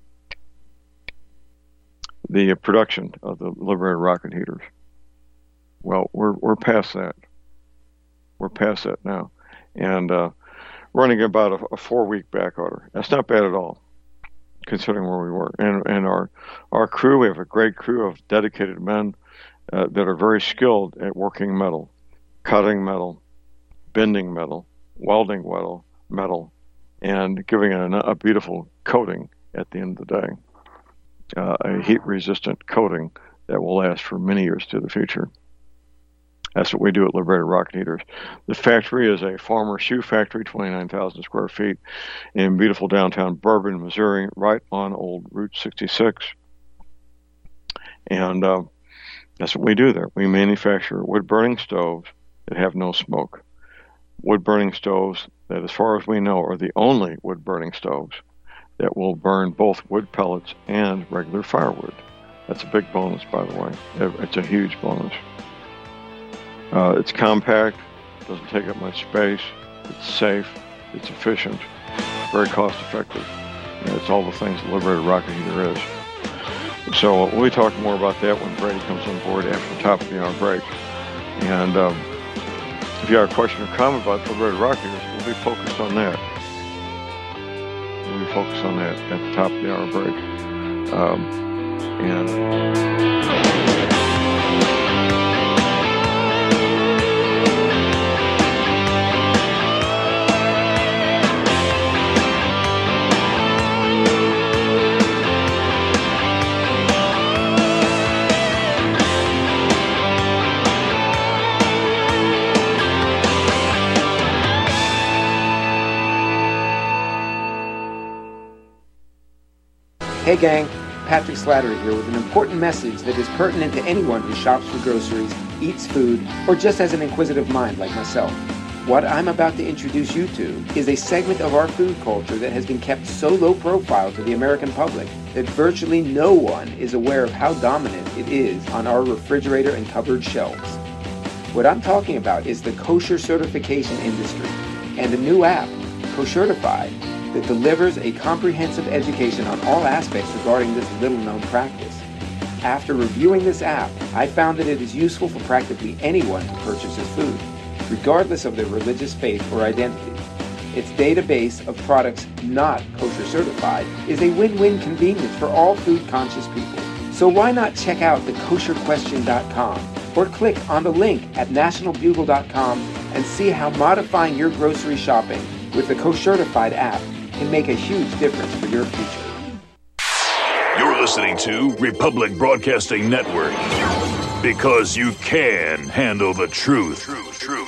the production of the Liberator Rocket Heaters. Well, we're we're past that. We're past that now, and uh, running about a, a four-week back order. That's not bad at all, considering where we were. And and our our crew, we have a great crew of dedicated men uh, that are very skilled at working metal, cutting metal, bending metal, welding metal, metal, and giving it a, a beautiful coating at the end of the day, uh, a heat-resistant coating that will last for many years to the future. That's what we do at Liberator Rocket Heaters. The factory is a farmer shoe factory, twenty-nine thousand square feet in beautiful downtown Bourbon, Missouri, right on old Route sixty-six. And uh, that's what we do there. We manufacture wood-burning stoves that have no smoke. Wood-burning stoves that, as far as we know, are the only wood-burning stoves that will burn both wood pellets and regular firewood. That's a big bonus, by the way. It's a huge bonus. Uh, it's compact, doesn't take up much space, it's safe, it's efficient, very cost effective. And it's all the things the Liberator Rocket Heater is. So uh, we'll be talking more about that when Brady comes on board after the top of the hour break. And um, if you have a question or comment about the Liberator Rocket Heaters, we'll be focused on that. We'll be focused on that at the top of the hour break. Um, and... Hey gang, Patrick Slattery here with an important message that is pertinent to anyone who shops for groceries, eats food, or just has an inquisitive mind like myself. What I'm about to introduce you to is a segment of our food culture that has been kept so low profile to the American public that virtually no one is aware of how dominant it is on our refrigerator and cupboard shelves. What I'm talking about is the kosher certification industry and a new app, Koshertified, that delivers a comprehensive education on all aspects regarding this little-known practice. After reviewing this app, I found that it is useful for practically anyone who purchases food, regardless of their religious faith or identity. Its database of products not kosher certified is a win-win convenience for all food-conscious people. So why not check out the kosher question dot com or click on the link at national bugle dot com and see how modifying your grocery shopping with the Koshertified app can make a huge difference for your future. You're listening to Republic Broadcasting Network, because you can handle the truth. Truth, truth.